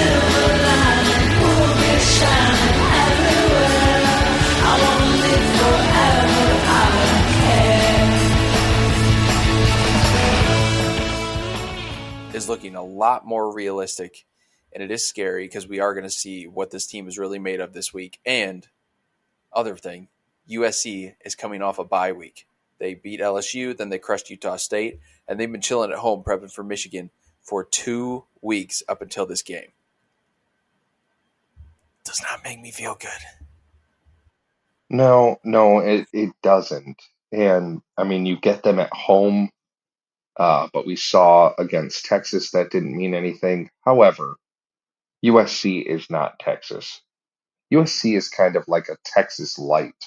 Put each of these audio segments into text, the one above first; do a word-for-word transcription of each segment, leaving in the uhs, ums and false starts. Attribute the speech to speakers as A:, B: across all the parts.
A: Is looking a lot more realistic, and it is scary because we are going to see what this team is really made of this week. And other thing, U S C is coming off a bye week. They beat L S U, then they crushed Utah State, and they've been chilling at home prepping for Michigan for two weeks up until this game. Does not make me feel good.
B: No, no, it, it doesn't. And I mean, you get them at home, uh, but we saw against Texas that didn't mean anything. However, U S C is not Texas. U S C is kind of like a Texas light,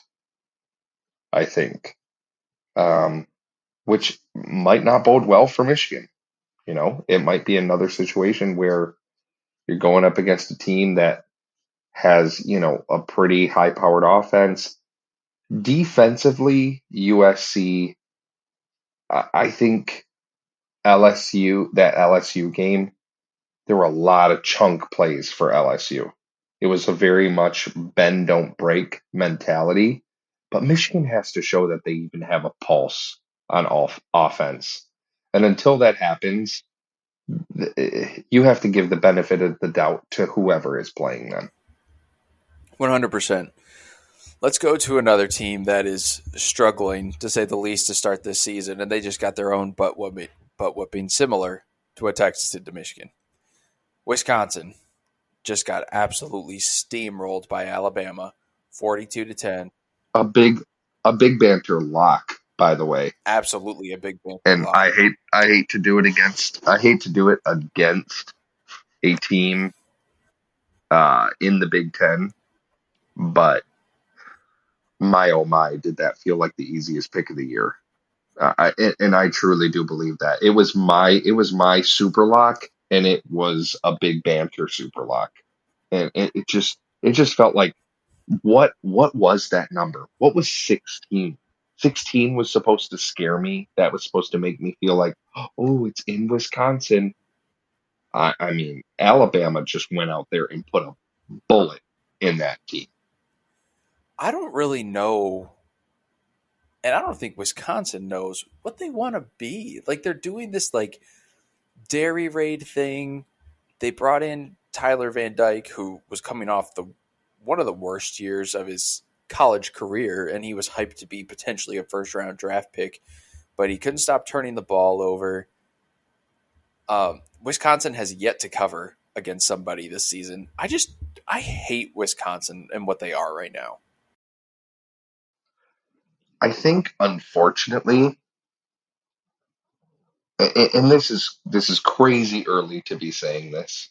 B: I think, um, which might not bode well for Michigan. You know, it might be another situation where you're going up against a team that has, you know, a pretty high powered offense. Defensively, U S C, I I think L S U, that L S U game, there were a lot of chunk plays for L S U. It was a very much bend, don't break mentality. But Michigan has to show that they even have a pulse on off offense. And until that happens, th- you have to give the benefit of the doubt to whoever is playing them.
A: one hundred percent. Let's go to another team that is struggling, to say the least, to start this season, and they just got their own butt whooping, butt whooping similar to what Texas did to Michigan. Wisconsin just got absolutely steamrolled by Alabama, forty-two to ten.
B: A big, a big banter lock, by the way.
A: Absolutely a big banter
B: And
A: lock.
B: I hate, I hate to do it against, I hate to do it against a team uh, in the Big Ten, but my oh my, did that feel like the easiest pick of the year? Uh, I, and- and I truly do believe that it was my, it was my super lock, and it was a big banter super lock, and it, it just, it just felt like what, what was that number? What was sixteen? sixteen was supposed to scare me. That was supposed to make me feel like, oh, it's in Wisconsin. I, I mean, Alabama just went out there and put a bullet in that team.
A: I don't really know, and I don't think Wisconsin knows what they want to be. Like, they're doing this, like, dairy raid thing. They brought in Tyler Van Dyke, who was coming off the one of the worst years of his college career, and he was hyped to be potentially a first-round draft pick, but he couldn't stop turning the ball over. Um, Wisconsin has yet to cover against somebody this season. I just I hate Wisconsin and what they are right now.
B: I think, unfortunately, a- and this is this is crazy early to be saying this.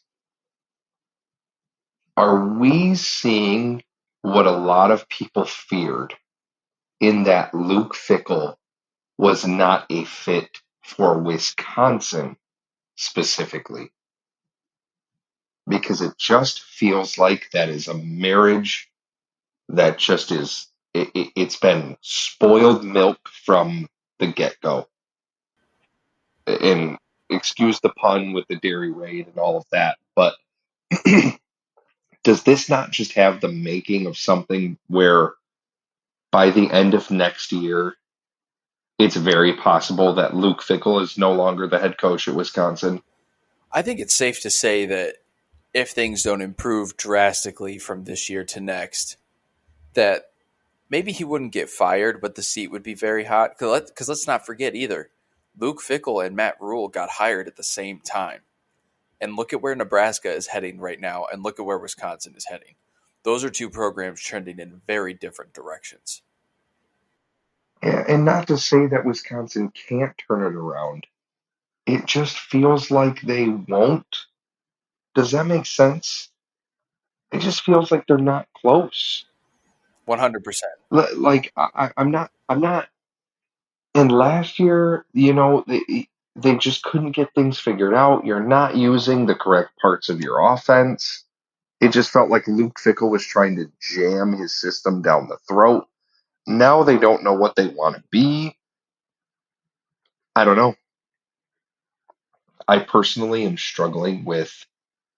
B: Are we seeing what a lot of people feared, in that Luke Fickell was not a fit for Wisconsin specifically? Because it just feels like that is a marriage that just is, it, it, it's been spoiled milk from the get-go. And excuse the pun with the dairy raid and all of that, but does this not just have the making of something where by the end of next year, it's very possible that Luke Fickell is no longer the head coach at Wisconsin?
A: I think it's safe to say that if things don't improve drastically from this year to next, that maybe he wouldn't get fired, but the seat would be very hot. Because let, let's not forget either, Luke Fickell and Matt Rule got hired at the same time. And look at where Nebraska is heading right now, and look at where Wisconsin is heading. Those are two programs trending in very different directions.
B: Yeah, and not to say that Wisconsin can't turn it around. It just feels like they won't. Does that make sense? It just feels like they're not close.
A: one hundred percent.
B: L- Like I, I- I'm not. I'm not. And last year, you know, they they just couldn't get things figured out. You're not using the correct parts of your offense. It just felt like Luke Fickell was trying to jam his system down the throat. Now they don't know what they want to be. I don't know. I personally am struggling with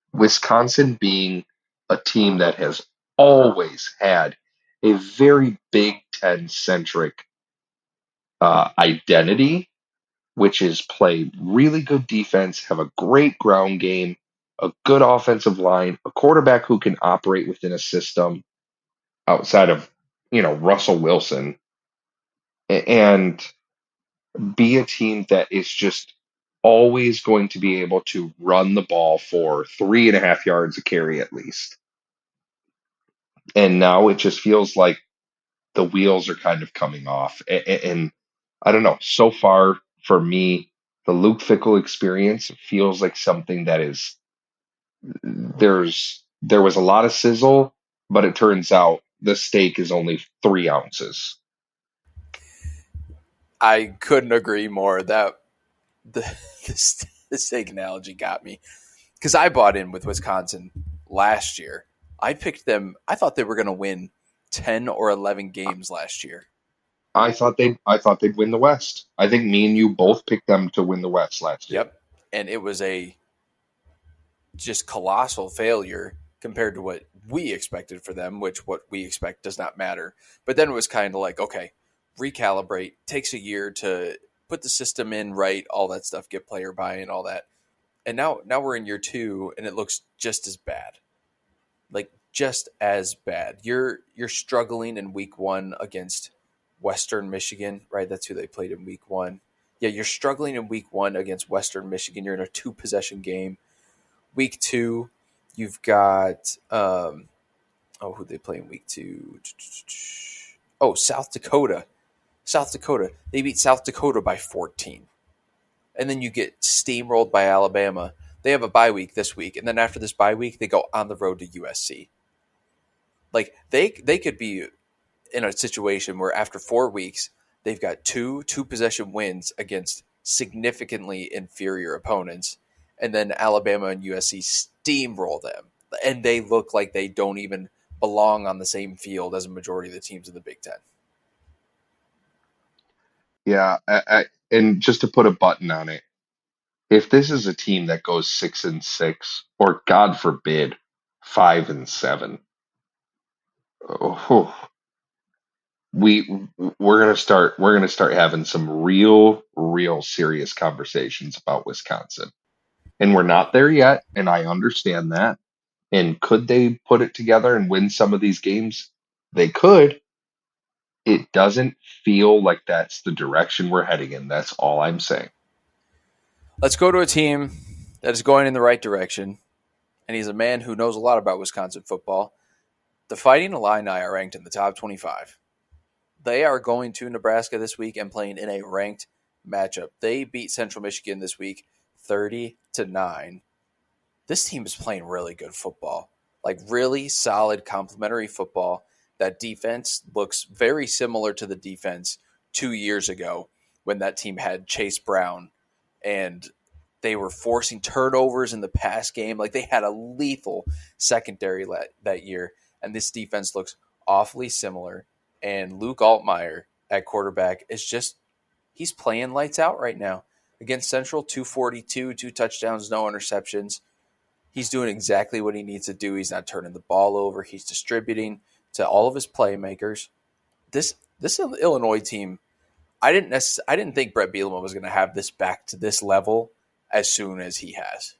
B: Wisconsin being a team that has always had a very Big Ten centric uh, identity, which is play really good defense, have a great ground game, a good offensive line, a quarterback who can operate within a system outside of, you know, Russell Wilson, a- and be a team that is just always going to be able to run the ball for three and a half yards a carry at least. And now it just feels like the wheels are kind of coming off. A- a- And I don't know, so far for me, the Luke Fickle experience feels like something that is there's there was a lot of sizzle, but it turns out the steak is only three ounces.
A: I couldn't agree more. That the the, the steak analogy got me because I bought in with Wisconsin last year. I picked them. I thought they were going to win ten or eleven games last year.
B: I thought they I thought they'd win the West. I think me and you both picked them to win the West last year.
A: Yep, and it was a just colossal failure compared to what we expected for them, which what we expect does not matter. But then it was kind of like, okay, recalibrate, takes a year to put the system in right, all that stuff, get player buy-in, all that. And now now we're in year two and it looks just as bad. Like just as bad. You're you're struggling in week one against Western Michigan, right? That's who they played in week one. Yeah, you're struggling in week one against Western Michigan. You're in a two possession game. Week two, you've got um, oh, who they play in week two? Oh, South Dakota. South Dakota. They beat South Dakota by fourteen. And then you get steamrolled by Alabama. They have a bye week this week, and then after this bye week, they go on the road to U S C. Like they they could be in a situation where after four weeks, they've got two two possession wins against significantly inferior opponents, and then Alabama and U S C steamroll them, and they look like they don't even belong on the same field as a majority of the teams in the Big Ten.
B: Yeah, I, I, and just to put a button on it, if this is a team that goes six and six, or God forbid, five and seven, oh, we we're gonna start we're gonna start having some real, real serious conversations about Wisconsin. And we're not there yet, and I understand that. And could they put it together and win some of these games? They could. It doesn't feel like that's the direction we're heading in. That's all I'm saying.
A: Let's go to a team that is going in the right direction, and he's a man who knows a lot about Wisconsin football. The Fighting Illini are ranked in the top twenty-five. They are going to Nebraska this week and playing in a ranked matchup. They beat Central Michigan this week thirty to nine. This team is playing really good football, like really solid complementary football. That defense looks very similar to the defense two years ago when that team had Chase Brown and they were forcing turnovers in the pass game. Like they had a lethal secondary that year, and this defense looks awfully similar. And Luke Altmaier at quarterback is just, he's playing lights out right now. Against Central, two forty-two, two touchdowns, no interceptions. He's doing exactly what he needs to do. He's not turning the ball over. He's distributing to all of his playmakers. This this Illinois team, I didn't necess- I didn't think Brett Bielema was going to have this back to this level as soon as he has.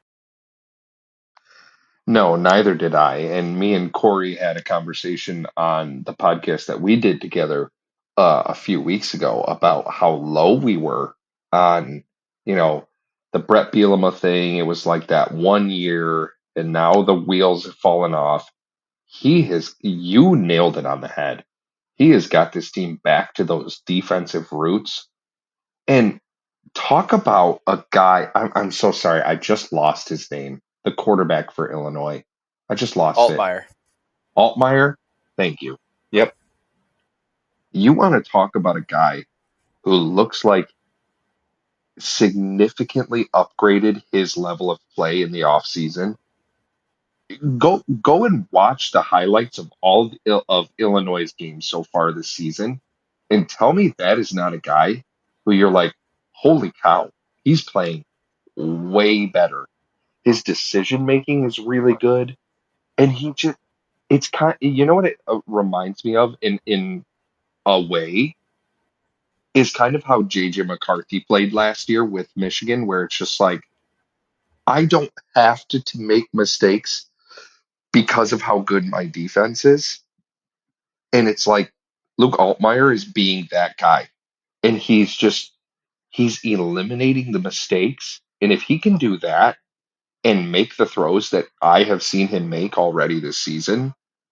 B: No, neither did I. And me and Corey had a conversation on the podcast that we did together uh, a few weeks ago about how low we were on, you know, the Brett Bielema thing. It was like that one year, and now the wheels have fallen off. He has, you nailed it on the head. He has got this team back to those defensive roots. And talk about a guy. I'm, I'm so sorry. I just lost his name. The quarterback for Illinois. I just lost it.
A: Altmaier.
B: Altmaier. Thank you. Yep. You want to talk about a guy who looks like significantly upgraded his level of play in the offseason. Go go and watch the highlights of all of, Il- of Illinois' games so far this season, and tell me that is not a guy who you're like, holy cow, he's playing way better. His decision making is really good, and he just it's kind. You know what it uh, reminds me of in in a way is kind of how J J McCarthy played last year with Michigan, where it's just like I don't have to, to make mistakes because of how good my defense is, and it's like Luke Altmaier is being that guy, and he's just he's eliminating the mistakes, and if he can do that and make the throws that I have seen him make already this season.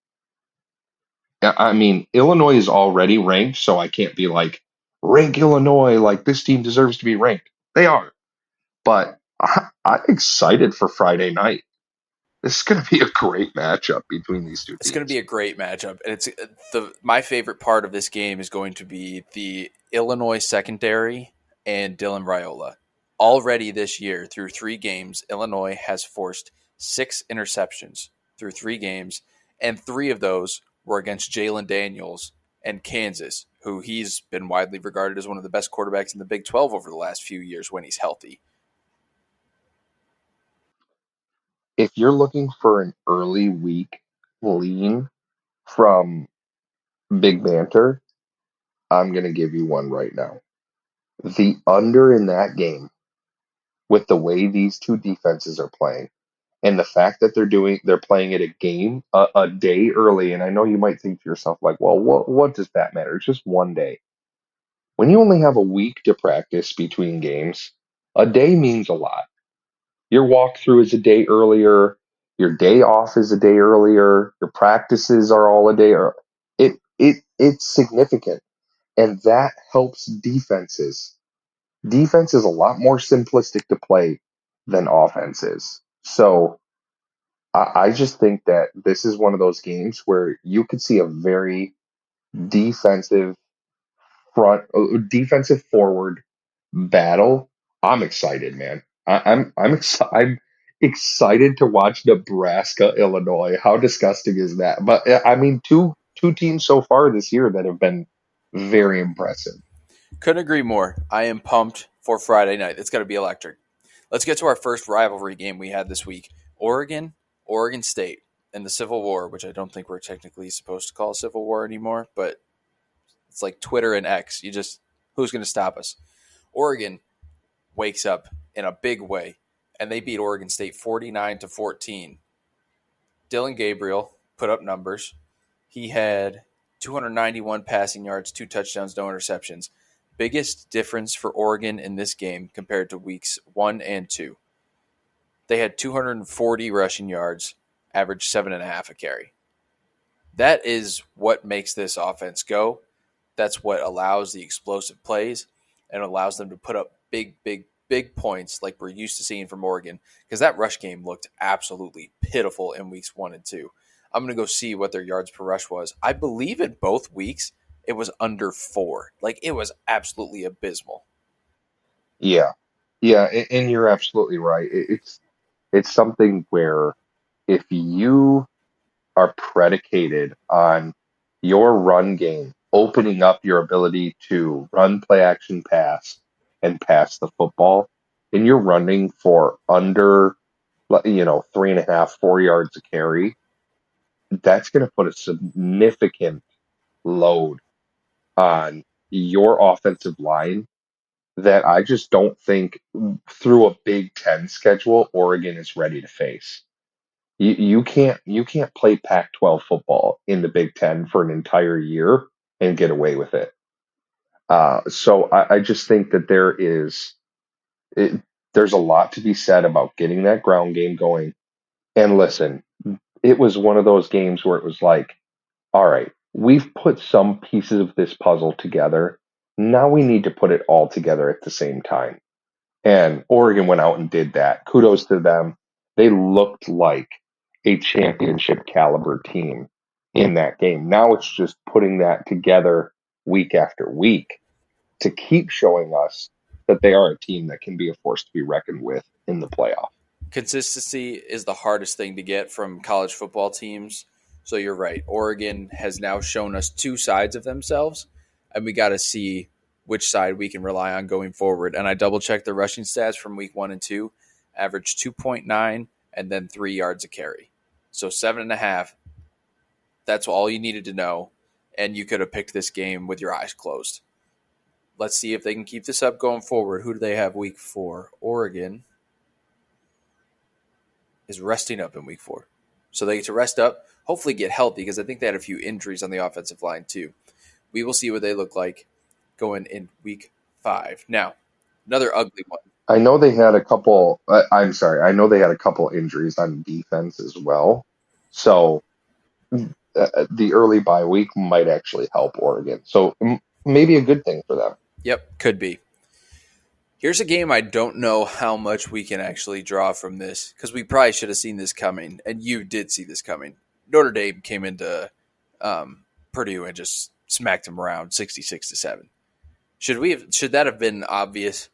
B: I I mean, Illinois is already ranked, so I can't be like, rank Illinois, like this team deserves to be ranked. They are. But I, I'm excited for Friday night. This is going to be a great matchup between these two
A: It's going to be
B: teams.
A: a great matchup, and it's the my favorite part of this game is going to be the Illinois secondary and Dylan Raiola. Already this year, through three games, Illinois has forced six interceptions through three games, and three of those were against Jalen Daniels and Kansas, who he's been widely regarded as one of the best quarterbacks in the Big twelve over the last few years when he's healthy.
B: If you're looking for an early week lean from Big Banter, I'm going to give you one right now. The under in that game, with the way these two defenses are playing, and the fact that they're doing they're playing it a game a, a day early, and I know you might think to yourself like, well, what what does that matter? It's just one day. When you only have a week to practice between games, a day means a lot. Your walkthrough is a day earlier, your day off is a day earlier, your practices are all a day earlier. It it it's significant, and that helps defenses. Defense is a lot more simplistic to play than offense is. So I, I just think that this is one of those games where you could see a very defensive front, uh, defensive forward battle. I'm excited, man. I, I'm I'm exci- I'm excited to watch Nebraska, Illinois. How disgusting is that? But uh, I mean, two two teams so far this year that have been very impressive.
A: Couldn't agree more. I am pumped for Friday night. It's going to be electric. Let's get to our first rivalry game we had this week. Oregon, Oregon State, and the Civil War, which I don't think we're technically supposed to call Civil War anymore, but it's like Twitter and X. You just, who's going to stop us? Oregon wakes up in a big way, and they beat Oregon State forty-nine to fourteen. Dylan Gabriel put up numbers. He had two hundred ninety-one passing yards, two touchdowns, no interceptions. Biggest difference for Oregon in this game compared to weeks one and two. They had two hundred forty rushing yards, averaged seven and a half a carry. That is what makes this offense go. That's what allows the explosive plays and allows them to put up big, big, big points like we're used to seeing from Oregon, because that rush game looked absolutely pitiful in weeks one and two. I'm going to go see what their yards per rush was. I believe in both weeks it was under four. Like, it was absolutely abysmal.
B: Yeah, yeah, a- and you're absolutely right. It- It's it's something where if you are predicated on your run game opening up your ability to run, play action, pass, and pass the football, and you're running for under, you know, three and a half, four yards a carry, that's going to put a significant load on your offensive line that I just don't think through a Big Ten schedule Oregon is ready to face. You you can't you can't play Pac twelve football in the Big Ten for an entire year and get away with it. Uh, so I, I just think that there is it, there's a lot to be said about getting that ground game going. And listen, it was one of those games where it was like, all right, we've put some pieces of this puzzle together. Now we need to put it all together at the same time. And Oregon went out and did that. Kudos to them. They looked like a championship caliber team in that game. Now it's just putting that together week after week to keep showing us that they are a team that can be a force to be reckoned with in the playoff.
A: Consistency is the hardest thing to get from college football teams. So you're right. Oregon has now shown us two sides of themselves, and we got to see which side we can rely on going forward. And I double checked the rushing stats from week one and two. averaged two point nine, and then three yards a carry. So seven and a half. That's all you needed to know. And you could have picked this game with your eyes closed. Let's see if they can keep this up going forward. Who do they have week four? Oregon is resting up in week four. So they get to rest up, hopefully get healthy, because I think they had a few injuries on the offensive line too. We will see what they look like going in week five. Now, another ugly one.
B: I know they had a couple. Uh, I'm sorry. I know they had a couple injuries on defense as well. So uh, the early bye week might actually help Oregon. So m- maybe a good thing for them.
A: Yep, could be. Here's a game I don't know how much we can actually draw from this, because we probably should have seen this coming, and you did see this coming. Notre Dame came into um, Purdue and just smacked them around sixty-six to seven. Should we have, should that have been obvious?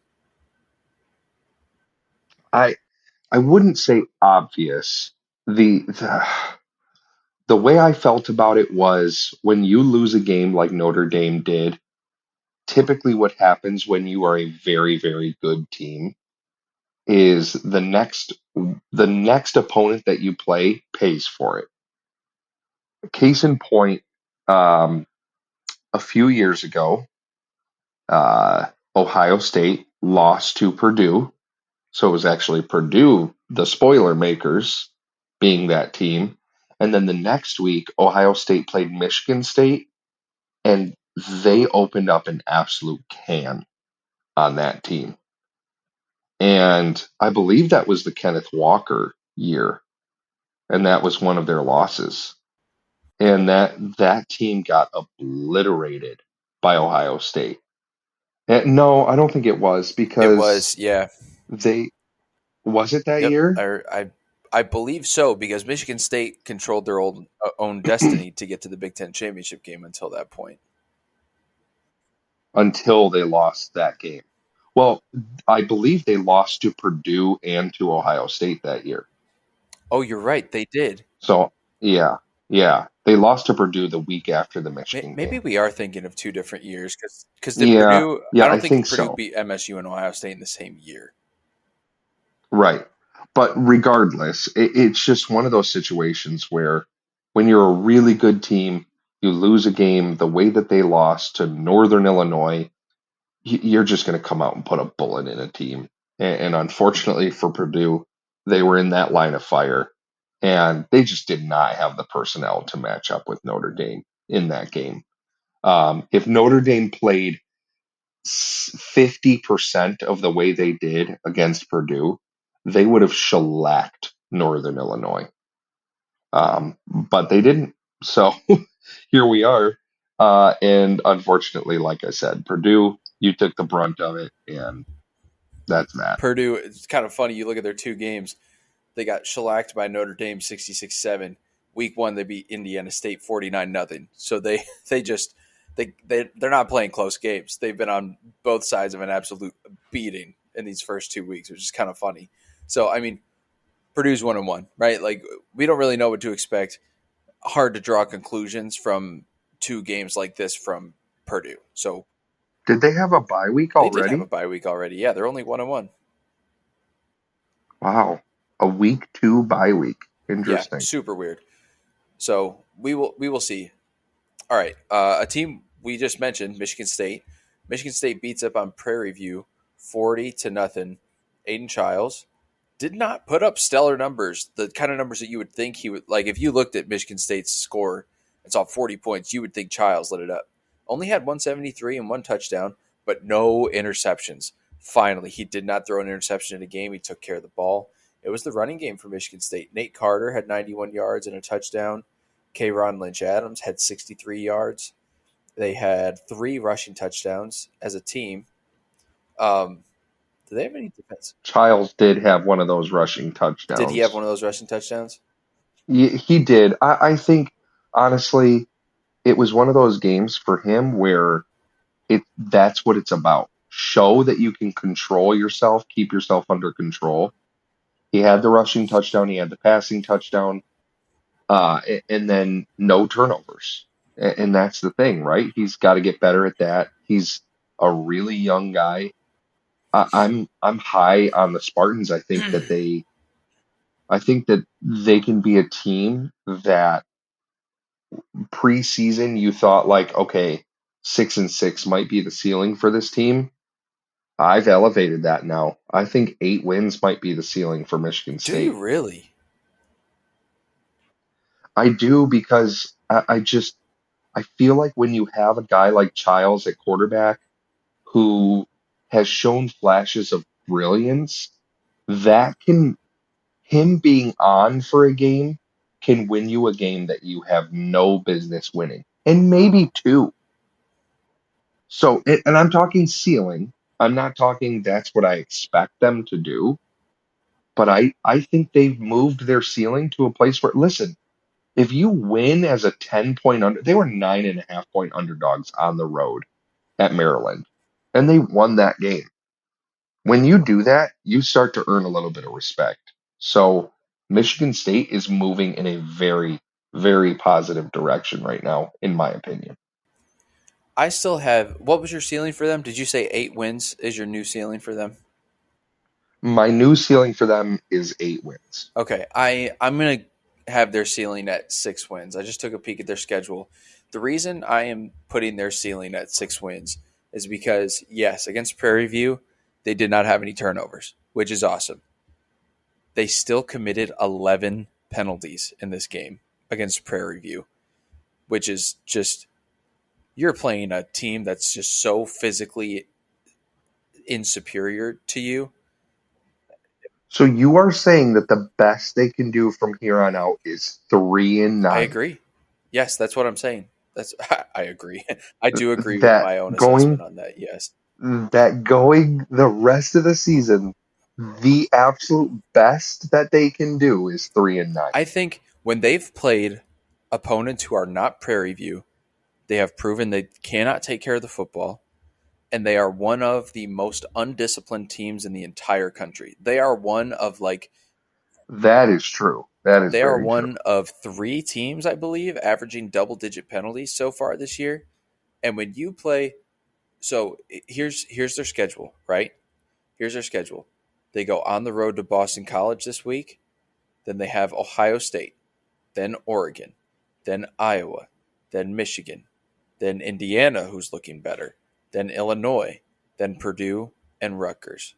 B: I I wouldn't say obvious. The, the the way I felt about it was when you lose a game like Notre Dame did, typically what happens when you are a very, very good team is the next the next opponent that you play pays for it. Case in point, um, a few years ago, uh, Ohio State lost to Purdue. So it was actually Purdue, the spoiler makers, being that team. And then the next week, Ohio State played Michigan State, and they opened up an absolute can on that team. And I believe that was the Kenneth Walker year, and that was one of their losses. And that that team got obliterated by Ohio State. And no, I don't think it was,
A: It
B: because
A: was, yeah.
B: they was it that
A: Yep,
B: year?
A: I, I I believe so, because Michigan State controlled their own uh, own destiny to get to the Big Ten championship game until that point.
B: Until they lost that game. Well, I believe they lost to Purdue and to Ohio State that year.
A: Oh, you're right, they did.
B: So yeah, yeah, they lost to Purdue the week after the Michigan
A: Maybe
B: game.
A: we are thinking of two different years, because because did
B: Yeah,
A: Purdue?
B: yeah,
A: I don't
B: I
A: think,
B: think
A: Purdue
B: so.
A: beat M S U and Ohio State in the same year.
B: Right. But regardless, it, it's just one of those situations where when you're a really good team, you lose a game the way that they lost to Northern Illinois, y- you're just going to come out and put a bullet in a team. And, and unfortunately for Purdue, they were in that line of fire, and they just did not have the personnel to match up with Notre Dame in that game. Um, if Notre Dame played fifty percent of the way they did against Purdue, they would have shellacked Northern Illinois. Um, but they didn't. So here we are. Uh, and unfortunately, like I said, Purdue, you took the brunt of it, and that's that.
A: Purdue, it's kind of funny. You look at their two games; they got shellacked by Notre Dame sixty-six seven. Week one, they beat Indiana State forty-nine nothing. So they they just they they they're not playing close games. They've been on both sides of an absolute beating in these first two weeks, which is kind of funny. So I mean, Purdue's one and one, right? Like, we don't really know what to expect. Hard to draw conclusions from two games like this from Purdue. So
B: Did they have a bye week
A: they did have a
B: already?
A: bye week already. Yeah, they're only one and one.
B: Wow. A week two bye week.
A: Yeah,
B: Interesting.
A: super weird. So we will we will see. All right, uh, a team we just mentioned, Michigan State. Michigan State beats up on Prairie View, forty to nothing. Aiden Childs did not put up stellar numbers, the kind of numbers that you would think he would. Like, if you looked at Michigan State's score and saw forty points, you would think Childs lit it up. Only had one seventy-three and one touchdown, but no interceptions. Finally, he did not throw an interception in a game. He took care of the ball. It was the running game for Michigan State. Nate Carter had ninety-one yards and a touchdown. K'Ron Lynch Adams had sixty-three yards. They had three rushing touchdowns as a team. Um, do they have any defense?
B: Childs did have one of those rushing touchdowns.
A: Did he have one of those rushing touchdowns?
B: He, he did. I, I think, honestly, it was one of those games for him where it that's what it's about. Show that you can control yourself, keep yourself under control. He had the rushing touchdown, he had the passing touchdown, uh, a- and then no turnovers. A- And that's the thing, right? He's got to get better at that. He's a really young guy. I, I'm I'm high on the Spartans. I think that they I think that they can be a team that preseason you thought like, okay, six and six might be the ceiling for this team. I've elevated that now. I think eight wins might be the ceiling for Michigan
A: Do you
B: State.
A: really?
B: I do because I, I just I feel like when you have a guy like Childs at quarterback who has shown flashes of brilliance, that can him being on for a game can win you a game that you have no business winning, and maybe two. So, and and I'm talking ceiling. I'm not talking that's what I expect them to do, but I I think they've moved their ceiling to a place where listen, if you win as a ten point under, they were nine and a half point underdogs on the road at Maryland, and they won that game. When you do that, you start to earn a little bit of respect. So Michigan State is moving in a very, very positive direction right now, in my opinion.
A: I still have. What was your ceiling for them? Did you say eight wins is your new ceiling for them?
B: My new ceiling for them is eight wins.
A: Okay, I I'm gonna have their ceiling at six wins. I just took a peek at their schedule. The reason I am putting their ceiling at six wins is because yes, against Prairie View, they did not have any turnovers, which is awesome. They still committed eleven penalties in this game against Prairie View, which is just you're playing a team that's just so physically insuperior to you.
B: So you are saying that the best they can do from here on out is three and
A: I
B: nine.
A: agree. Yes, that's what I'm saying. That's I agree. I do agree with
B: That
A: my own assessment
B: going
A: on that. Yes.
B: that going the rest of the season, the absolute best that they can do is three and nine.
A: I think when they've played opponents who are not Prairie View, they have proven they cannot take care of the football, and they are one of the most undisciplined teams in the entire country. They are one of like
B: That is true. That is
A: they are
B: very true.
A: one of three teams, I believe, averaging double digit penalties so far this year. And when you play so here's here's their schedule, right? Here's their schedule. They go on the road to Boston College this week. Then they have Ohio State, then Oregon, then Iowa, then Michigan, then Indiana, who's looking better, then Illinois, then Purdue, and Rutgers.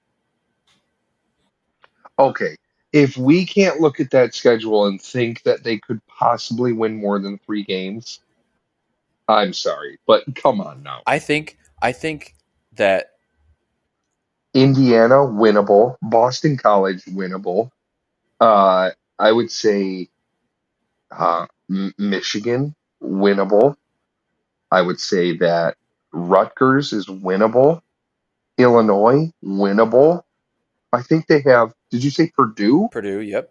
B: Okay, if we can't look at that schedule and think that they could possibly win more than three games, I'm sorry, but come on now.
A: I think I think that
B: Indiana, winnable. Boston College, winnable. Uh, I would say uh, M- Michigan, winnable. I would say that Rutgers is winnable. Illinois, winnable. I think they have. Did you say Purdue?
A: Purdue, yep.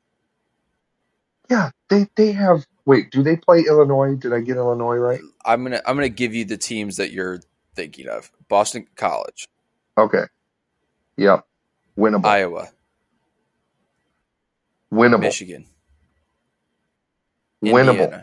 B: Yeah, they they have. Wait, do they play Illinois? Did I get Illinois right?
A: I'm gonna I'm gonna give you the teams that you're thinking of: Boston College,
B: Okay. Yep. Winnable.
A: Iowa,
B: Winnable.
A: Michigan,
B: Winnable.
A: Indiana,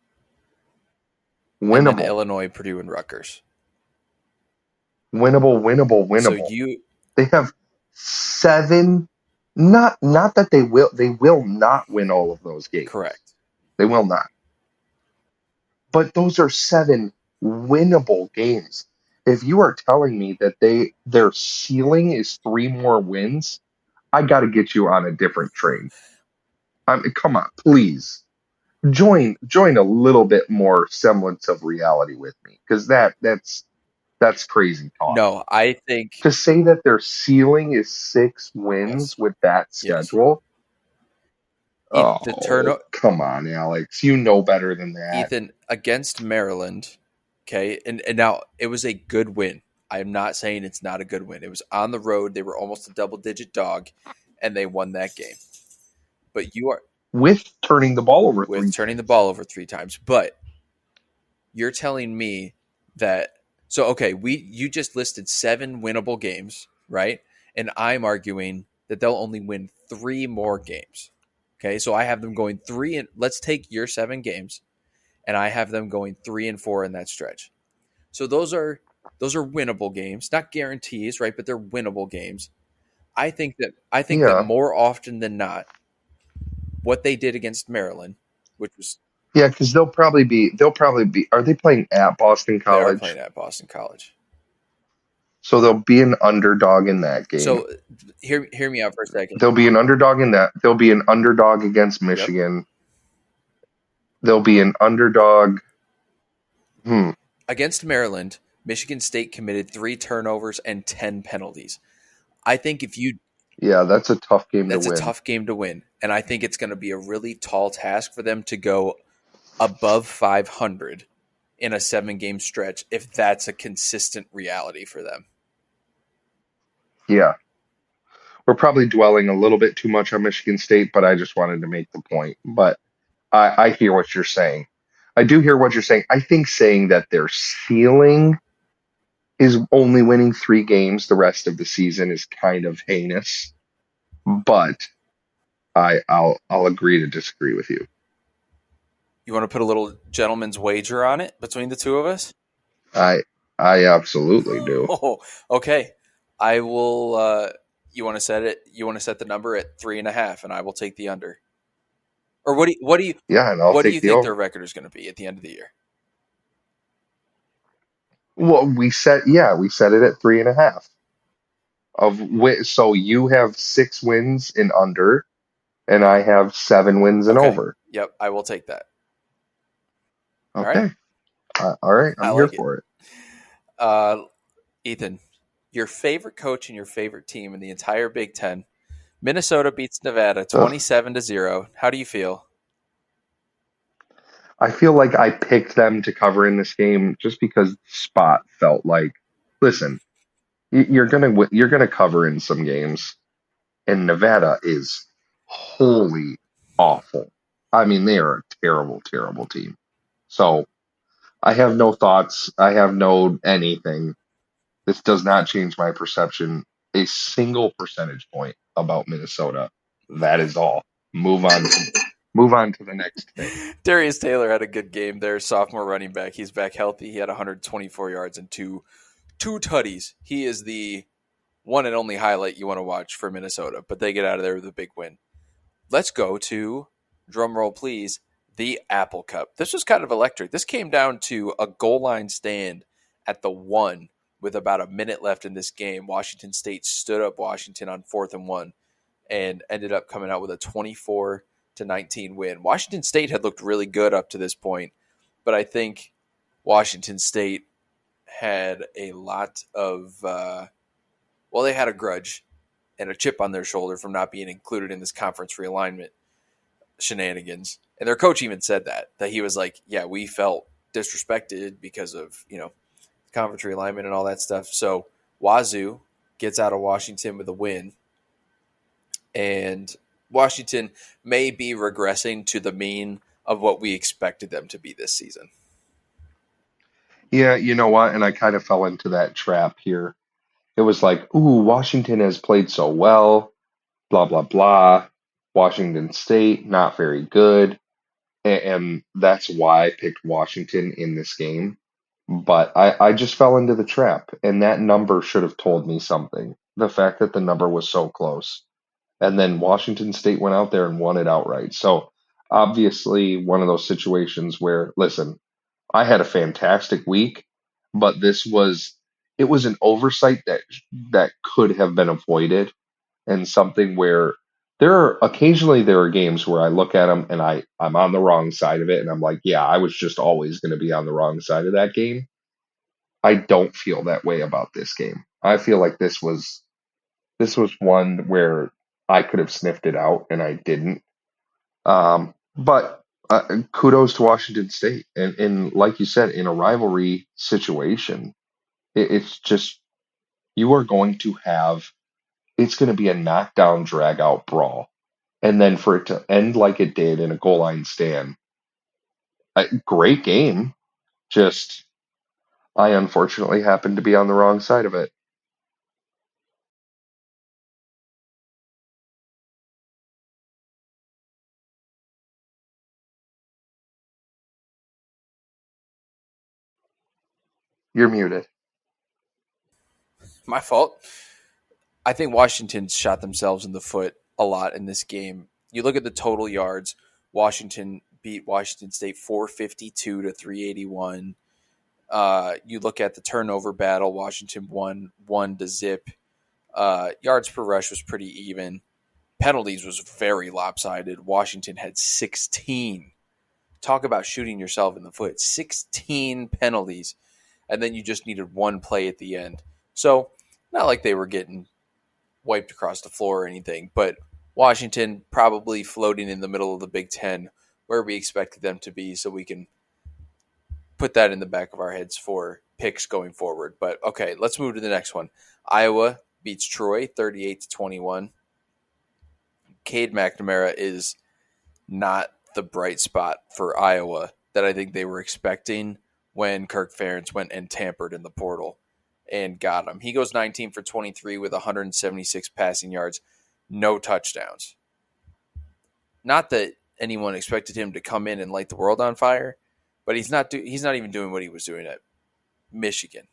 A: and then
B: Winnable.
A: Illinois, Purdue, and Rutgers.
B: Winnable. Winnable.
A: So
B: Winnable.
A: you
B: They have seven. Not not that they will. They will not win all of those games.
A: correct.
B: They will not. But those are seven winnable games. If you are telling me that they their ceiling is three more wins, I got to get you on a different train. I mean, come on, please join join a little bit more semblance of reality with me, because that that's that's crazy talk.
A: No, I think
B: To say that their ceiling is six wins
A: yes,
B: with that
A: yes.
B: schedule,
A: E- The
B: oh,
A: turn
B: come on, Alex, you know better than that.
A: Ethan against Maryland. Okay, and, and now it was a good win. I am not saying it's not a good win. It was on the road. They were almost a double digit dog, and they won that game. But you are
B: With turning the ball over three
A: with turning the ball over three times. But you're telling me that so okay, we you just listed seven winnable games, right? And I'm arguing that they'll only win three more games. Okay, so I have them going three and let's take your seven games, and I have them going three and four in that stretch. So those are Those are winnable games, not guarantees, right? But they're winnable games. I think that I think that
B: Yeah,
A: more often than not, what they did against Maryland, which was
B: yeah, because they'll probably be they'll probably be. Are they playing at Boston
A: they are playing
B: College?
A: at Boston College.
B: So they'll be an underdog in that game.
A: So hear hear me out for a second.
B: They'll be an underdog in that. They'll be an underdog against
A: Yep.
B: Michigan. They'll be an underdog. Hmm.
A: Against Maryland, Michigan State committed three turnovers and ten penalties. I think if you
B: Yeah, that's a tough game to
A: that's a
B: win.
A: tough game to win, and I think it's going to be a really tall task for them to go above five hundred in a seven game stretch if that's a consistent reality for them.
B: Yeah, we're probably dwelling a little bit too much on Michigan State, but I just wanted to make the point. But I, I hear what you're saying. I do hear what you're saying. I think saying that their ceiling is only winning three games the rest of the season is kind of heinous. But I, I'll I'll agree to disagree with you.
A: You want to put a little gentleman's wager on it between the two of us?
B: I I absolutely do.
A: Oh, okay. I will. Uh, you want to set it? You want to set the number at three and a half, and I will take the under. Or what do you, what do you
B: Yeah, and I'll
A: what do you
B: take the
A: think their
B: over.
A: record is going to be at the end of the year?
B: Well, we set yeah, we set it at three and a half. Of wi- so you have six wins in under, and I have seven wins in
A: Okay.
B: over.
A: Yep, I will take that. All right.
B: Okay, uh, all right,
A: I
B: I'm here
A: like it.
B: for it.
A: Uh, Ethan, your favorite coach and your favorite team in the entire Big Ten. Minnesota beats Nevada
B: Ugh.
A: twenty-seven to zero. How do you feel?
B: I feel like I picked them to cover in this game just because the spot felt like, listen, y- you're gonna wi- you're gonna cover in some games, and Nevada is wholly awful. I mean, they are a terrible, terrible team. So I have no thoughts. I have no anything. This does not change my perception a single percentage point about Minnesota. That is all. Move on. To, move on to the next thing.
A: Darius Taylor had a good game there, sophomore running back. He's back healthy. He had one hundred twenty-four yards and two two tutties. He is the one and only highlight you want to watch for Minnesota, but they get out of there with a big win. Let's go to, drum roll please, the Apple Cup. This was kind of electric. This came down to a goal line stand at the one with about a minute left in this game. Washington State stood up Washington on fourth and one and ended up coming out with a twenty-four to nineteen win. Washington State had looked really good up to this point, but I think Washington State had a lot of uh, well, they had a grudge and a chip on their shoulder from not being included in this conference realignment shenanigans. And their coach even said that, that he was like, yeah, we felt disrespected because of, you know, conference realignment and all that stuff. So Wazoo gets out of Washington with a win. And Washington may be regressing to the mean of what we expected them to be this season.
B: Yeah, you know what? And I kind of fell into that trap here. It was like, ooh, Washington has played so well, blah, blah, blah. Washington State, not very good. A- And that's why I picked Washington in this game. But I, I just fell into the trap, and that number should have told me something. The fact that the number was so close. And then Washington State went out there and won it outright. So obviously, one of those situations where, listen, I had a fantastic week, but this was it was an oversight that that could have been avoided, and something where there are occasionally there are games where I look at them and I I'm on the wrong side of it, and I'm like, yeah, I was just always going to be on the wrong side of that game. I don't feel that way about this game. I feel like this was this was one where I could have sniffed it out and I didn't. Um, but uh, kudos to Washington State, and and like you said, in a rivalry situation, it, it's just you are going to have it's going to be a knockdown, drag out brawl, and then for it to end like it did in a goal line stand, a great game. Just I unfortunately happened to be on the wrong side of it. You're muted.
A: My fault. I think Washington shot themselves in the foot a lot in this game. You look at the total yards. Washington beat Washington State four fifty-two to three eighty-one. Uh, you look at the turnover battle. Washington won one to zip. Uh, yards per rush was pretty even. Penalties was very lopsided. Washington had sixteen. Talk about shooting yourself in the foot. sixteen penalties. And then you just needed one play at the end. So, not like they were getting wiped across the floor or anything, but Washington probably floating in the middle of the Big Ten where we expected them to be, so we can put that in the back of our heads for picks going forward. But okay, let's move to the next one. Iowa beats Troy thirty-eight to twenty-one. Cade McNamara is not the bright spot for Iowa that I think they were expecting when Kirk Ferentz went and tampered in the portal and got him. He goes nineteen for twenty-three with one hundred seventy-six passing yards, no touchdowns. Not that anyone expected him to come in and light the world on fire, but he's not do- he's not even doing what he was doing at Michigan.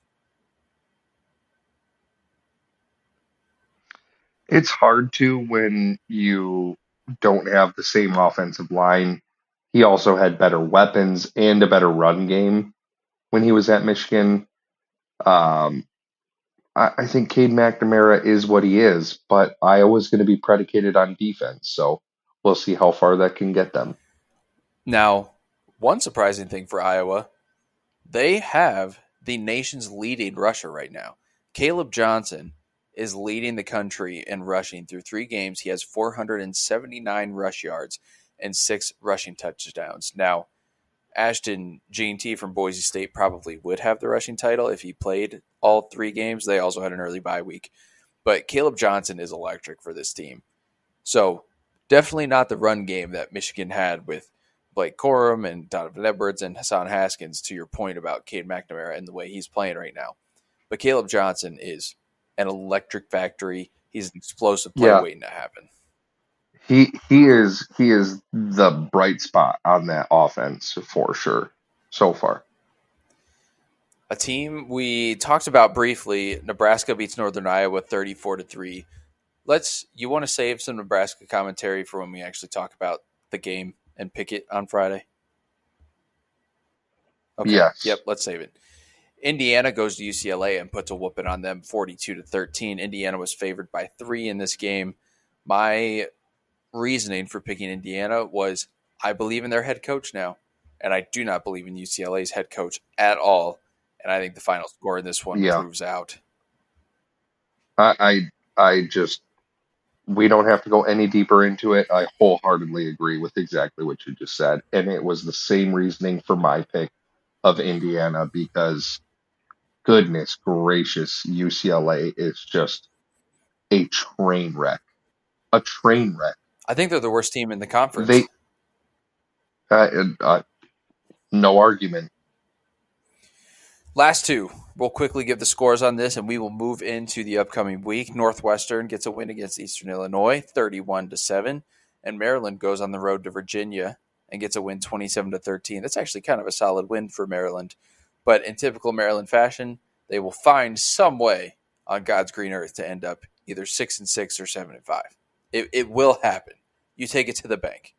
B: It's hard to when you don't have the same offensive line. He also had better weapons and a better run game when he was at Michigan. Um, I, I think Cade McNamara is what he is, but Iowa's going to be predicated on defense. So we'll see how far that can get them.
A: Now, one surprising thing for Iowa, they have the nation's leading rusher right now. Caleb Johnson is leading the country in rushing through three games. He has four hundred seventy-nine rush yards and six rushing touchdowns. Now, Ashton Jeanty from Boise State probably would have the rushing title if he played all three games. They also had an early bye week. But Caleb Johnson is electric for this team. So, definitely not the run game that Michigan had with Blake Corum and Donovan Edwards and Hassan Haskins, to your point about Cade McNamara and the way he's playing right now. But Caleb Johnson is an electric factory. He's an explosive play
B: Yeah.
A: waiting to happen.
B: He he is he is the bright spot on that offense for sure so far.
A: A team we talked about briefly, Nebraska beats Northern Iowa thirty-four to three. Let's you want to save some Nebraska commentary for when we actually talk about the game and pick it on Friday? Okay.
B: Yes.
A: Yep, let's save it. Indiana goes to U C L A and puts a whooping on them forty-two to thirteen. Indiana was favored by three in this game. My reasoning for picking Indiana was I believe in their head coach now, and I do not believe in U C L A's head coach at all. And I think the final score in this one
B: Yeah.
A: proves out.
B: I, I I just we don't have to go any deeper into it. I wholeheartedly agree with exactly what you just said. And it was the same reasoning for my pick of Indiana because goodness gracious, U C L A is just a train wreck. A train wreck.
A: I think they're the worst team in the conference.
B: They uh, uh, no argument.
A: Last two. We'll quickly give the scores on this, and we will move into the upcoming week. Northwestern gets a win against Eastern Illinois, thirty-one to seven, and Maryland goes on the road to Virginia and gets a win, twenty-seven to thirteen. That's actually kind of a solid win for Maryland, but in typical Maryland fashion, they will find some way on God's green earth to end up either six and six or seven and five. It it will happen. You take it to the bank.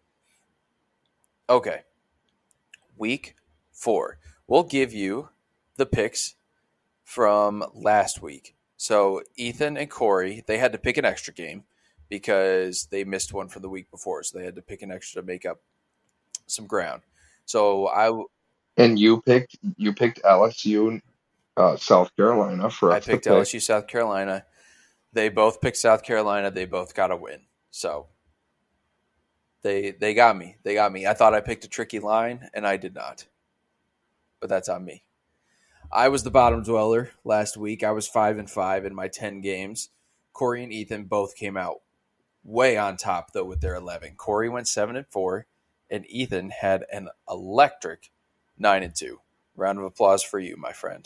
A: Okay. Week four. We'll give you the picks from last week. So Ethan and Corey, they had to pick an extra game because they missed one from the week before. So they had to pick an extra to make up some ground. So I
B: And you picked you picked L S U, uh, South Carolina for
A: I
B: us
A: picked
B: to pick.
A: L S U, South Carolina. They both picked South Carolina. They both got a win. So they they got me. They got me. I thought I picked a tricky line, and I did not. But that's on me. I was the bottom dweller last week. I was five and five in my ten games. Corey and Ethan both came out way on top though with their eleven. Corey went seven and four, and Ethan had an electric nine and two. Round of applause for you, my friend.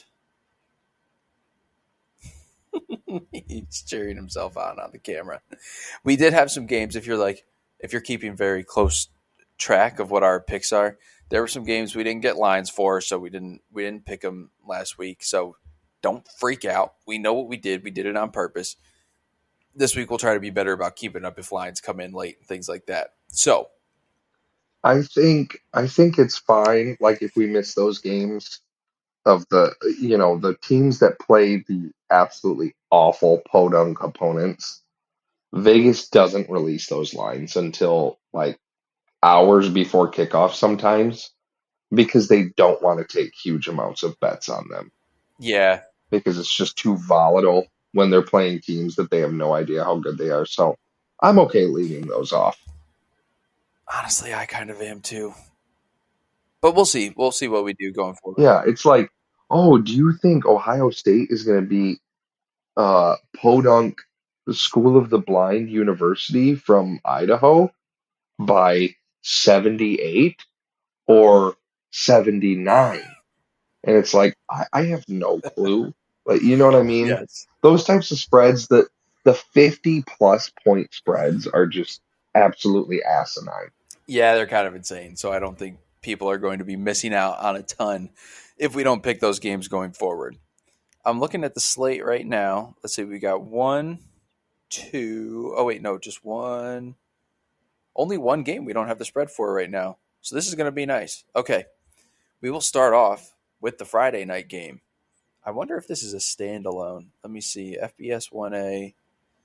A: He's cheering himself on on the camera. We did have some games. If you're like, if you're keeping very close track of what our picks are, there were some games we didn't get lines for, so we didn't we didn't pick them last week. So Don't freak out. We know what we did. We did it on purpose. This week we'll try to be better about keeping up if lines come in late and things like that. So,
B: I think I think it's fine. Like if we miss those games of the you know the teams that play the absolutely awful podunk opponents, Vegas doesn't release those lines until like hours before kickoff sometimes because they don't want to take huge amounts of bets on them
A: yeah,
B: because it's just too volatile when they're playing teams that they have no idea how good they are. So I'm okay leaving those off.
A: honestly, I kind of am too. But we'll see. We'll see what we do going forward.
B: Yeah, it's like, oh, do you think Ohio State is going to be uh, Podunk School of the Blind University from Idaho by seventy-eight or seventy-nine? And it's like, I, I have no clue. Like, you know what I mean?
A: Yes.
B: Those types of spreads, that the fifty plus point spreads are just absolutely asinine.
A: Yeah, they're kind of insane. So I don't think people are going to be missing out on a ton if we don't pick those games going forward. I'm looking at the slate right now. Let's see, we got one, two. Oh, wait, no, just one. Only one game we don't have the spread for right now. So this is going to be nice. Okay, we will start off with the Friday night game. I wonder if this is a standalone. Let me see. F B S one A.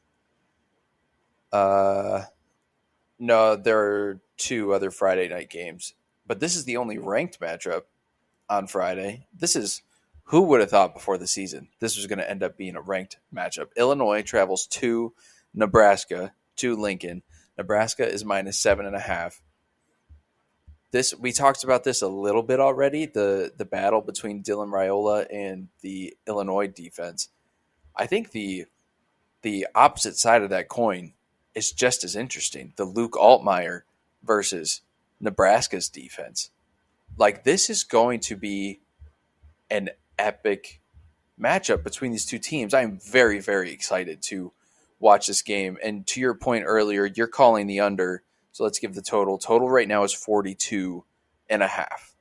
A: Uh, no, there are two other Friday night games, but this is the only ranked matchup on Friday. This is who would have thought before the season this was going to end up being a ranked matchup. Illinois travels to Nebraska, to Lincoln. Nebraska is minus seven and a half. This we talked about this a little bit already. The the battle between Dylan Raiola and the Illinois defense. I think the the opposite side of that coin is just as interesting. The Luke Altmaier versus Nebraska's defense. Like this is going to be an epic matchup between these two teams. I am very, very excited to watch this game. And to your point earlier, you're calling the under. So let's give the total. Total right now is forty-two and a half.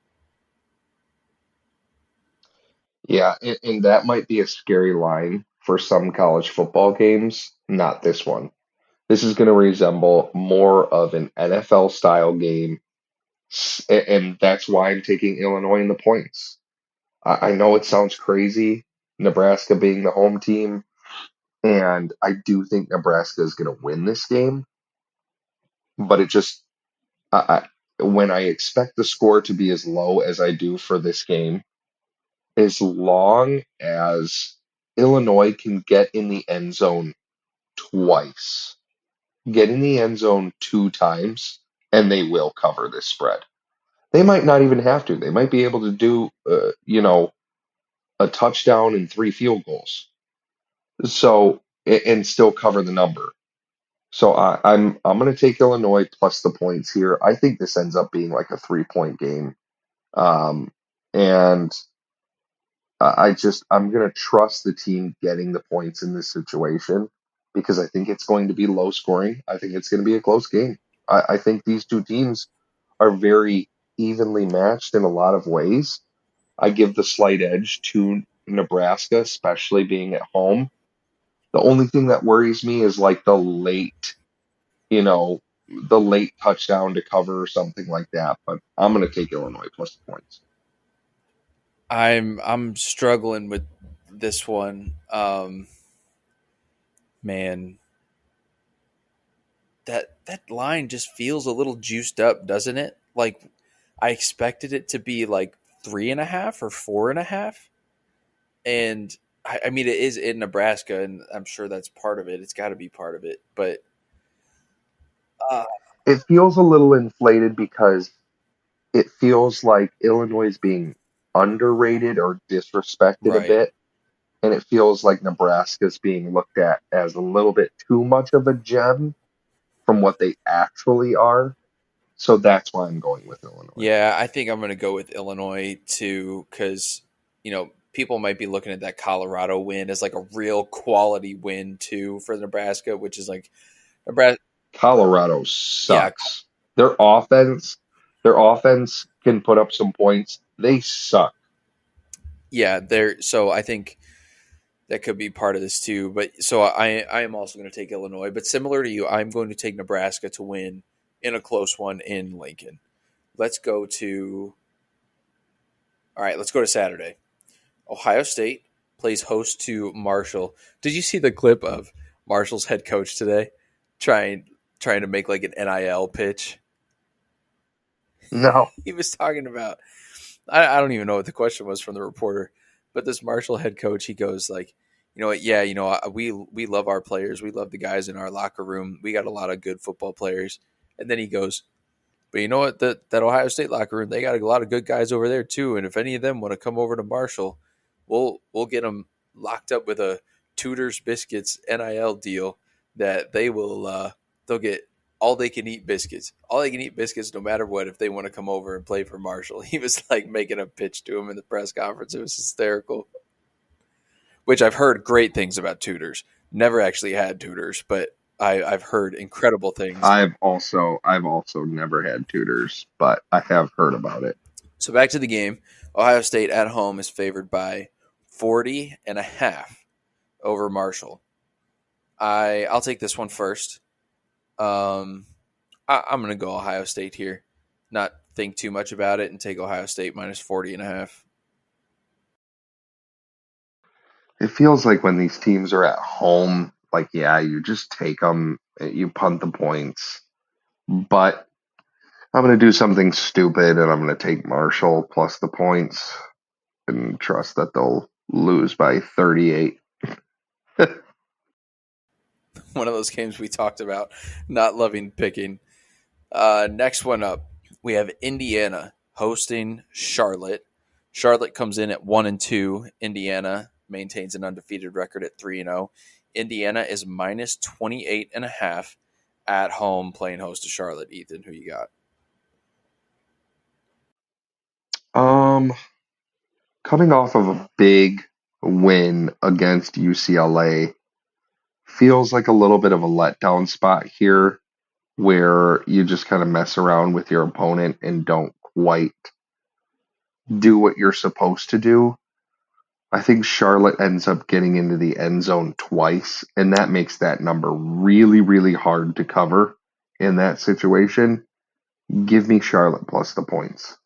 B: Yeah, and, and that might be a scary line for some college football games, not this one. This is going to resemble more of an N F L style game, s- a- and that's why I'm taking Illinois in the points. I, I know it sounds crazy, Nebraska being the home team, and I do think Nebraska is going to win this game, but it just, I, I, when I expect the score to be as low as I do for this game, as long as Illinois can get in the end zone twice, get in the end zone two times, and they will cover this spread. They might not even have to. They might be able to do, uh, you know, a touchdown and three field goals. So a- and still cover the number. So I, I'm I'm going to take Illinois plus the points here. I think this ends up being like a three point game, um, and I I just I'm going to trust the team getting the points in this situation because I think it's going to be low scoring. I think it's going to be a close game. I, I think these two teams are very evenly matched in a lot of ways. I give the slight edge to Nebraska, especially being at home. The only thing that worries me is like the late, you know, the late touchdown to cover or something like that. But I'm going to take Illinois plus the points.
A: I'm I'm struggling with this one. Um, man, that that line just feels a little juiced up, doesn't it? Like I expected it to be like three and a half or four and a half, and I, I mean it is in Nebraska, and I'm sure that's part of it. It's got to be part of it, but uh,
B: It feels a little inflated because it feels like Illinois is being underrated or disrespected a
A: right.
B: bit. And it feels like Nebraska is being looked at as a little bit too much of a gem from what they actually are. So that's why I'm going with Illinois.
A: Yeah, I think I'm going to go with Illinois too because you know people might be looking at that Colorado win as like a real quality win too for Nebraska, which is like Nebraska.
B: Colorado
A: Yeah,
B: sucks. Their offense, their offense can put up some points. They suck.
A: Yeah, there. So I think that could be part of this too. But so I I am also going to take Illinois, but similar to you, I'm going to take Nebraska to win in a close one in Lincoln. Let's go to all right. Let's go to Saturday. Ohio State plays host to Marshall. Did you see the clip of Marshall's head coach today trying trying to make like an N I L pitch?
B: No.
A: He was talking about I, I don't even know what the question was from the reporter, but this Marshall head coach, he goes like, you know what? Yeah, you know, we we love our players. We love the guys in our locker room. We got a lot of good football players. And then he goes, but you know what? That that Ohio State locker room, they got a lot of good guys over there too. And if any of them want to come over to Marshall, we'll we'll get them locked up with a Tudor's Biscuits N I L deal that they will uh, they'll get all they can eat biscuits. All they can eat biscuits no matter what if they want to come over and play for Marshall. He was like making a pitch to him in the press conference. It was hysterical. Which I've heard great things about Tudors. Never actually had Tudors, but I, I've heard incredible things.
B: I've also I've also never had Tudors, but I have heard about it.
A: So back to the game. Ohio State at home is favored by forty and a half over Marshall. I I'll take this one first. Um, I, I'm going to go Ohio State here. Not think too much about it and take Ohio State minus forty and a half.
B: It feels like when these teams are at home, like, yeah, you just take them, you punt the points. But I'm going to do something stupid, and I'm going to take Marshall plus the points and trust that they'll lose by thirty-eight.
A: One of those games we talked about not loving picking. Uh, next one up, we have Indiana hosting Charlotte. Charlotte comes in at one and two. Indiana maintains an undefeated record at three and zero. Indiana is minus twenty eight and a half at home playing host to Charlotte. Ethan, who you got?
B: Um, coming off of a big win against U C L A, feels like a little bit of a letdown spot here, where you just kind of mess around with your opponent and don't quite do what you're supposed to do. I think Charlotte ends up getting into the end zone twice, and that makes that number really, really hard to cover in that situation. Give me Charlotte plus the points.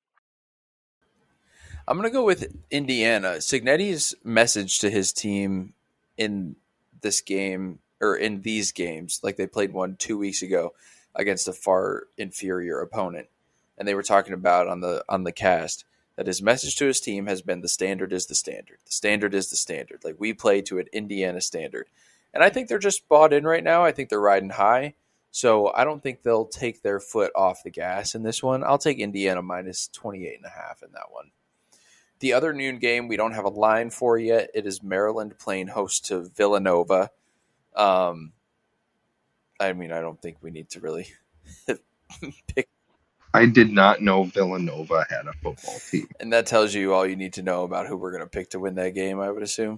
A: I'm going to go with Indiana. Signetti's message to his team in this game, or in these games, like they played one two weeks ago against a far inferior opponent, and they were talking about on the on the cast that his message to his team has been the standard is the standard. The standard is the standard. Like, we play to an Indiana standard. And I think they're just bought in right now. I think they're riding high. So I don't think they'll take their foot off the gas in this one. I'll take Indiana minus twenty-eight and a half in that one. The other noon game we don't have a line for yet. It is Maryland playing host to Villanova. Um, I mean, I don't think we need to really pick.
B: I did not know Villanova had a football team.
A: And that tells you all you need to know about who we're going to pick to win that game, I would assume.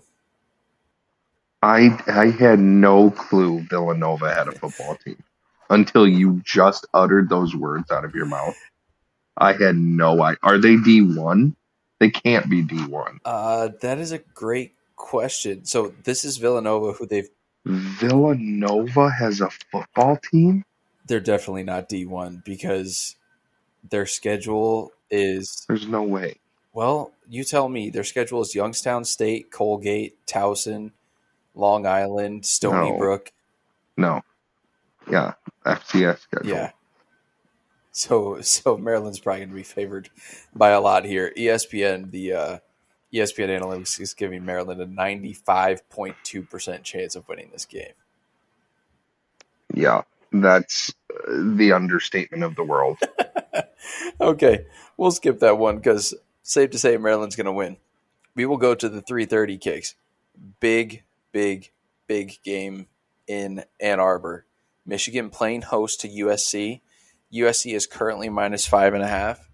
B: I I had no clue Villanova had a football team until you just uttered those words out of your mouth. I had no idea. Are they D one? They can't be D one.
A: Uh, that is a great question. So this is Villanova, who they've...
B: Villanova has a football team?
A: They're definitely not D one because their schedule is...
B: There's no way.
A: Well, you tell me. Their schedule is Youngstown State, Colgate, Towson, Long Island, Stony
B: No.
A: Brook.
B: No. Yeah, F C S schedule.
A: Yeah. So so Maryland's probably going to be favored by a lot here. E S P N, the uh, E S P N Analytics is giving Maryland a ninety-five point two percent chance of winning this game.
B: Yeah, that's uh, the understatement of the world.
A: Okay, we'll skip that one because safe to say Maryland's going to win. We will go to the three thirty kicks. Big, big, big game in Ann Arbor. Michigan playing host to U S C. U S C is currently minus five and a half.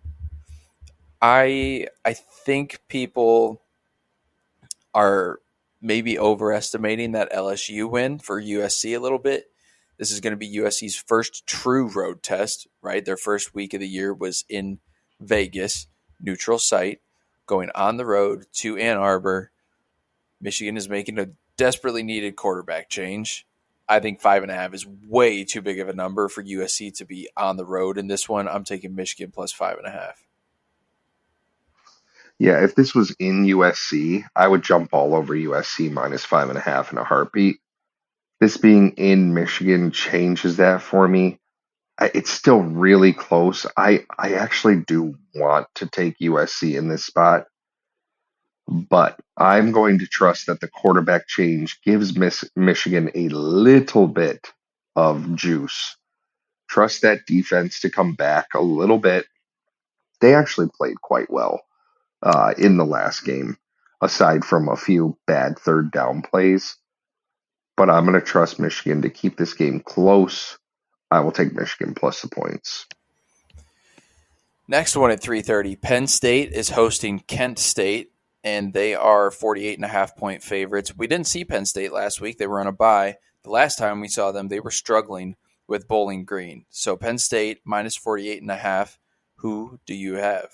A: I I think people are maybe overestimating that L S U win for U S C a little bit. This is going to be U S C's first true road test, right? Their first week of the year was in Vegas, neutral site. going on the road to Ann Arbor. Michigan is making a desperately needed quarterback change. I think five and a half is way too big of a number for U S C to be on the road in this one. I'm taking Michigan plus five and a half.
B: Yeah, if this was in U S C, I would jump all over U S C minus five and a half in a heartbeat. This being in Michigan changes that for me. I, it's still really close. I, I actually do want to take U S C in this spot, but I'm going to trust that the quarterback change gives Miss, Michigan a little bit of juice. Trust that defense to come back a little bit. They actually played quite well uh, in the last game, aside from a few bad third down plays. But I'm going to trust Michigan to keep this game close. I will take Michigan plus the points.
A: Next one at three thirty, Penn State is hosting Kent State, and they are forty-eight and a half point favorites. We didn't see Penn State last week. They were on a bye. The last time we saw them, they were struggling with Bowling Green. So Penn State minus forty-eight and a half. Who do you have?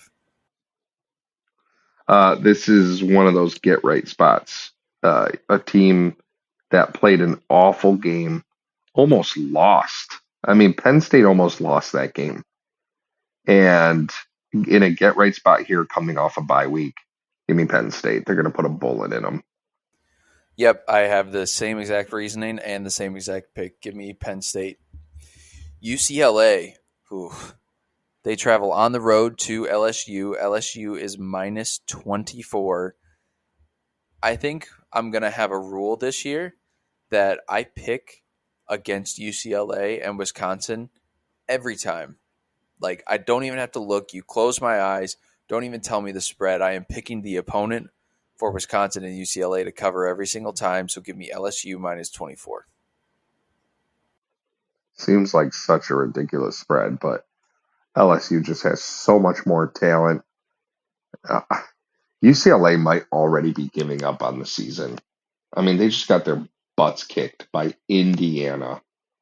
B: Uh, this is one of those get right spots. Uh, a team that played an awful game, almost lost. I mean, Penn State almost lost that game. And in a get right spot here, coming off a bye week, give me Penn State. They're going to put a bullet in them.
A: Yep, I have the same exact reasoning and the same exact pick. Give me Penn State. U C L A, whew, they travel on the road to L S U. L S U is minus twenty-four. I think I'm going to have a rule this year that I pick against U C L A and Wisconsin every time. Like, I don't even have to look. You close my eyes. Don't even tell me the spread. I am picking the opponent for Wisconsin and U C L A to cover every single time. So give me L S U minus twenty-four.
B: Seems like such a ridiculous spread, but L S U just has so much more talent. Uh, U C L A might already be giving up on the season. I mean, they just got their butts kicked by Indiana.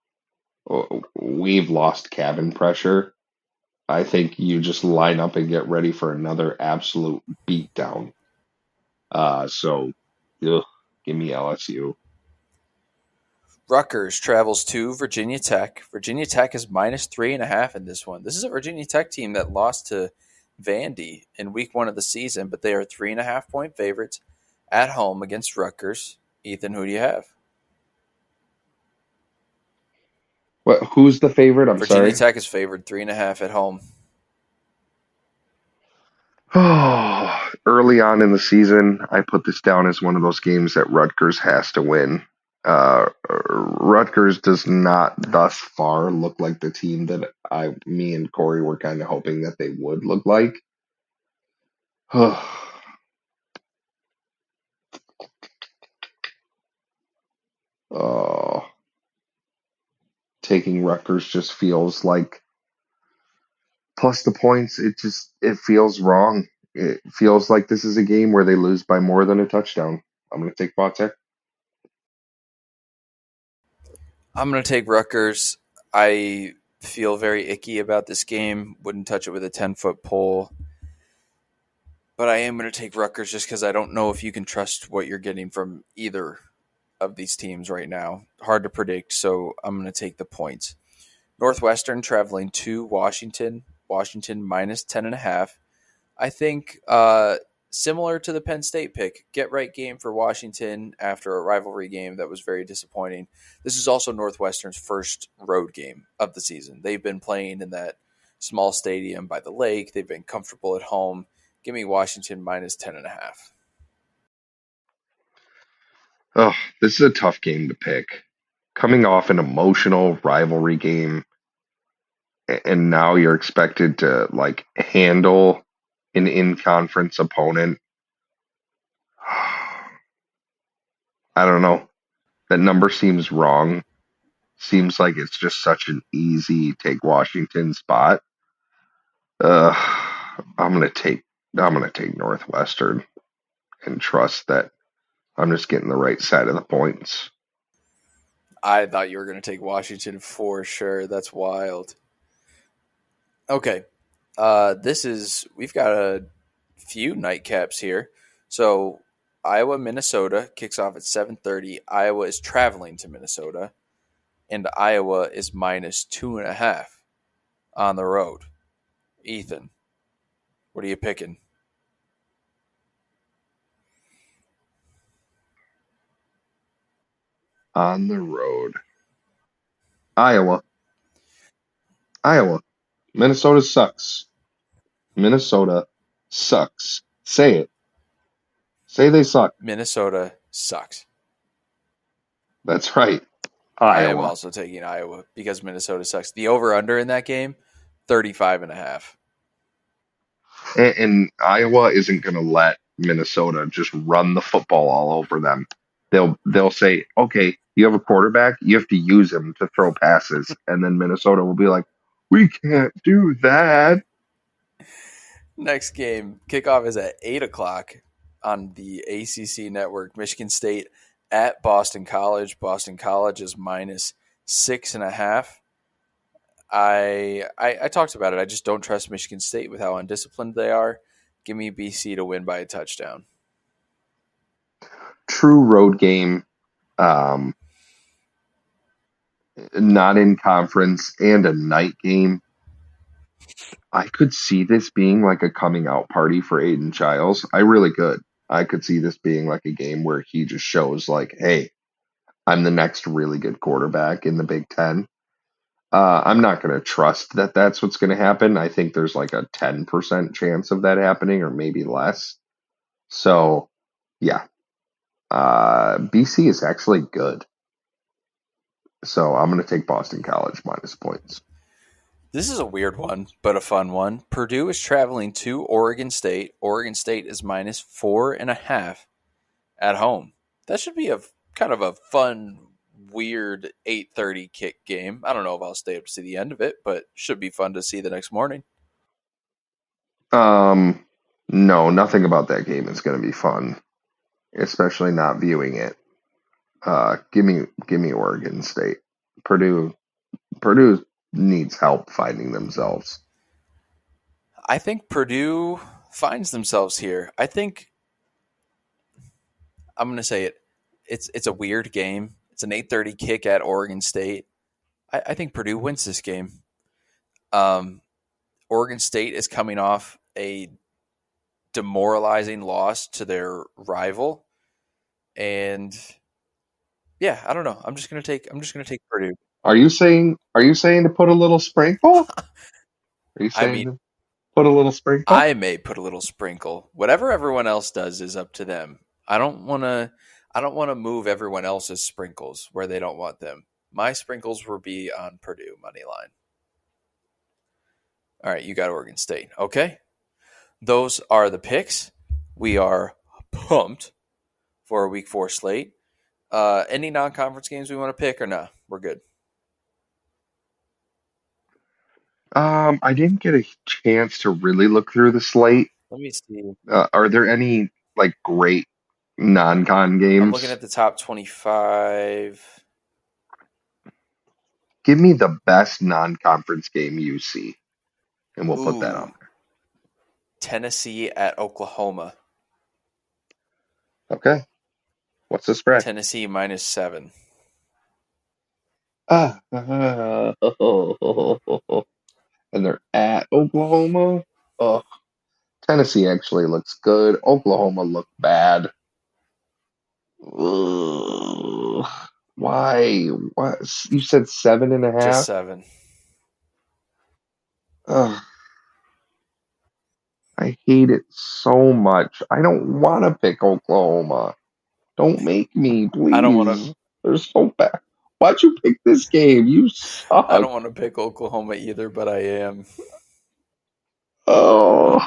B: We've lost cabin pressure. I think you just line up and get ready for another absolute beatdown. Uh, so, ugh, give me L S U.
A: Rutgers travels to Virginia Tech. Virginia Tech is minus three and a half in this one. This is a Virginia Tech team that lost to Vandy in week one of the season, but they are three and a half point favorites at home against Rutgers. Ethan, who do you have?
B: What? Who's the favorite? I'm
A: Virginia
B: sorry.
A: Tech is favored three and a half at home.
B: Oh, early on in the season, I put this down as one of those games that Rutgers has to win. Uh, Rutgers does not thus far look like the team that I, me and Corey were kind of hoping that they would look like. Oh, taking Rutgers just feels like plus the points. It just it feels wrong. It feels like this is a game where they lose by more than a touchdown. I'm going to take Vatek.
A: I'm going to take Rutgers. I feel very icky about this game. Wouldn't touch it with a ten-foot pole. But I am going to take Rutgers just because I don't know if you can trust what you're getting from either of these teams right now. Hard to predict, so I'm going to take the points. Northwestern traveling to Washington. Washington minus ten and a half. I think uh, similar to the Penn State pick, get right game for Washington after a rivalry game that was very disappointing. This is also Northwestern's first road game of the season. They've been playing in that small stadium by the lake. They've been comfortable at home. Give me Washington minus ten and a half.
B: Oh, this is a tough game to pick. Coming off an emotional rivalry game, and now you're expected to like handle an in-conference opponent. I don't know. That number seems wrong. Seems like it's just such an easy take Washington spot. Uh, I'm gonna take I'm gonna take Northwestern and trust that I'm just getting the right side of the points.
A: I thought you were going to take Washington for sure. That's wild. Okay. Uh, this is, we've got a few nightcaps here. So Iowa, Minnesota kicks off at seven thirty. Iowa is traveling to Minnesota, and Iowa is minus two and a half on the road. Ethan, what are you picking?
B: On the road. Iowa. Iowa. Minnesota sucks. Minnesota sucks. Say it. Say they suck.
A: Minnesota sucks.
B: That's right.
A: I am
B: Iowa.
A: also taking Iowa because Minnesota sucks. The over-under in that game, thirty-five and a half.
B: And, and Iowa isn't going to let Minnesota just run the football all over them. They'll they'll say, okay, you have a quarterback, you have to use him to throw passes, and then Minnesota will be like, we can't do that.
A: Next game, kickoff is at eight o'clock on the A C C network. Michigan State at Boston College. Boston College is minus six and a half. I, I I talked about it. I just don't trust Michigan State with how undisciplined they are. Give me B C to win by a touchdown.
B: True road game, um, not in conference, and a night game. I could see this being like a coming out party for Aiden Childs. I really could. I could see this being like a game where he just shows like, hey, I'm the next really good quarterback in the Big Ten. Uh, I'm not going to trust that that's what's going to happen. I think there's like a ten percent chance of that happening or maybe less. So, yeah. Uh, B C is actually good. So I'm going to take Boston College minus points.
A: This is a weird one, but a fun one. Purdue is traveling to Oregon State. Oregon State is minus four and a half at home. That should be a kind of a fun, weird eight thirty kick game. I don't know if I'll stay up to see the end of it, but should be fun to see the next morning.
B: Um, no, nothing about that game is going to be fun, especially not viewing it. Uh, give me, give me Oregon State. Purdue, Purdue needs help finding themselves.
A: I think Purdue finds themselves here. I think I'm going to say it. It's it's a weird game. It's an eight thirty kick at Oregon State. I, I think Purdue wins this game. Um, Oregon State is coming off a demoralizing loss to their rival, and yeah, I don't know. I'm just gonna take. I'm just gonna take Purdue.
B: Are you saying? Are you saying to put a little sprinkle? Are you saying
A: I mean,
B: to put a little sprinkle?
A: I may put a little sprinkle. Whatever everyone else does is up to them. I don't want to. I don't want to move everyone else's sprinkles where they don't want them. My sprinkles will be on Purdue money line. All right, you got Oregon State. Okay, those are the picks. We are pumped for a week four slate. Uh, any non-conference games we want to pick or no? We're good.
B: Um, I didn't get a chance to really look through the slate.
A: Let me see.
B: Uh, are there any like great non-con games?
A: I'm looking at the top twenty-five.
B: Give me the best non-conference game you see, and we'll put that
A: Ooh.
B: on there.
A: Tennessee at Oklahoma.
B: Okay. What's the spread?
A: Tennessee minus seven.
B: Ah, uh, and they're at Oklahoma. Oh, Tennessee actually looks good. Oklahoma looked bad. Ugh. Why? What? You said seven and a half?
A: Just seven.
B: Ugh. I hate it so much. I don't want to pick Oklahoma. Don't make me, please.
A: I don't want to.
B: They're so bad. Why'd you pick this game? You suck.
A: I don't want to pick Oklahoma either, but I am.
B: Oh.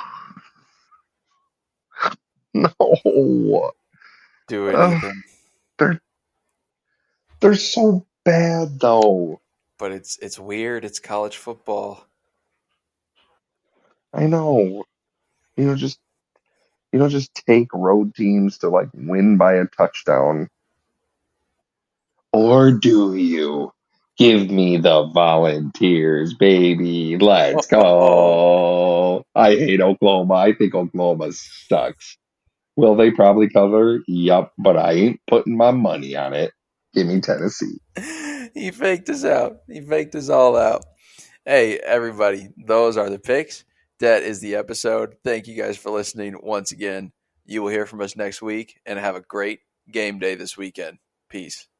B: No.
A: Do it,
B: Ugh.
A: Ethan.
B: They're they're so bad though.
A: But it's it's weird. It's college football.
B: I know. You know, just you know, just take road teams to like win by a touchdown. Or do you? Give me the Volunteers, baby. Let's go. I hate Oklahoma. I think Oklahoma sucks. Will they probably cover? Yup, but I ain't putting my money on it. Give me Tennessee.
A: He faked us out. He faked us all out. Hey, everybody, those are the picks. That is the episode. Thank you guys for listening once again. You will hear from us next week and have a great game day this weekend. Peace.